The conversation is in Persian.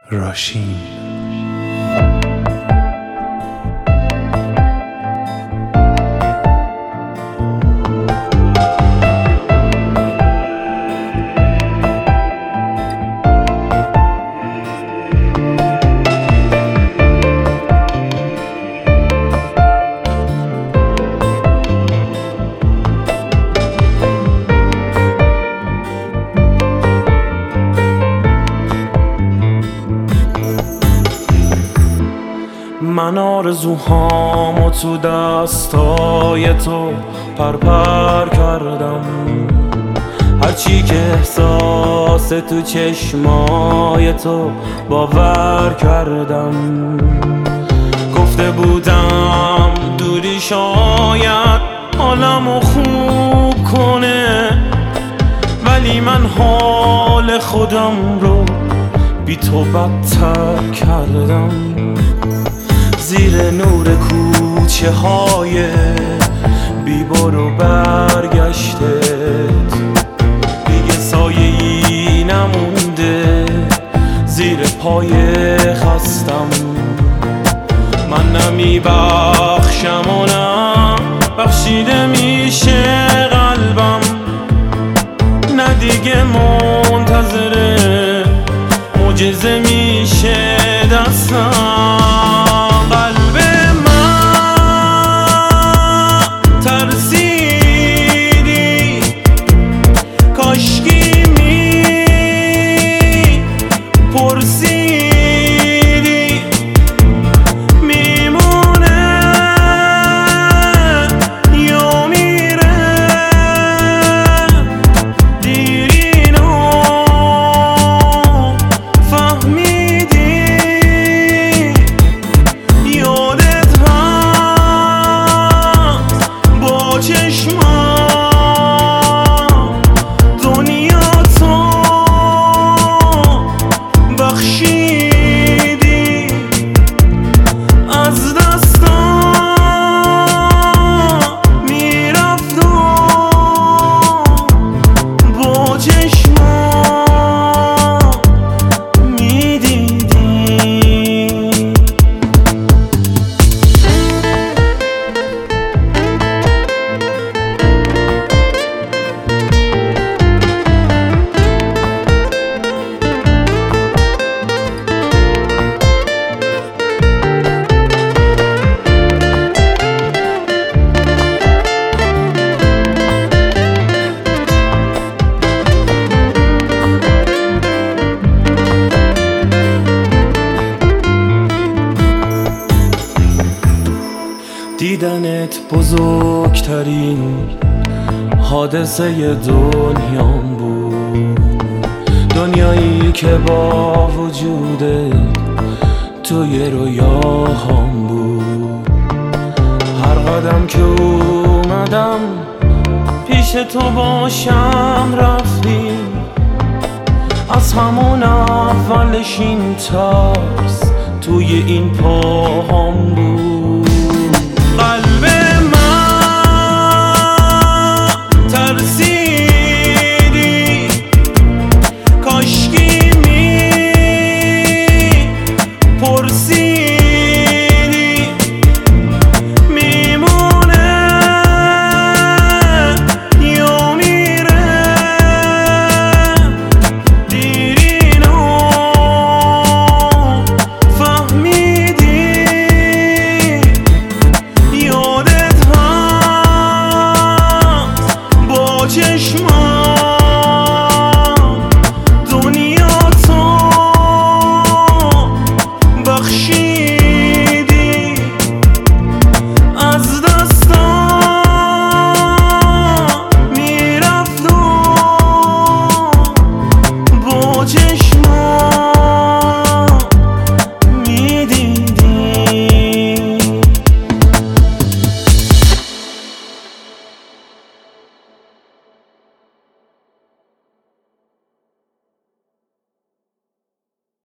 راشین. من آرزوهامو تو دستای تو پرپر کردم، هرچی که احساس تو چشمای تو باور کردم. گفته بودم دوری شاید حالمو خوب کنه، ولی من حال خودم رو بی تو بدتر کردم. زیر نور کوچه های بی برو برگشتت دیگه سایه‌ای نمونده زیر پای خستم. من نمیبخشم و نه بخشیده میشه قلبم، نه دیگه منتظر معجزه میشه دستم. دیدنت بزرگترین حادثه دنیام بود، دنیایی که با وجودت توی رویاهام بود. هر قدم که اومدم پیش تو باشم رفتی، از همون اولش این ترس توی این پاهام بود. قلب من ترسیدی کاشکی پرسیدی میمونه یا میره، دیرینو فهمیدی یادت هست با چشم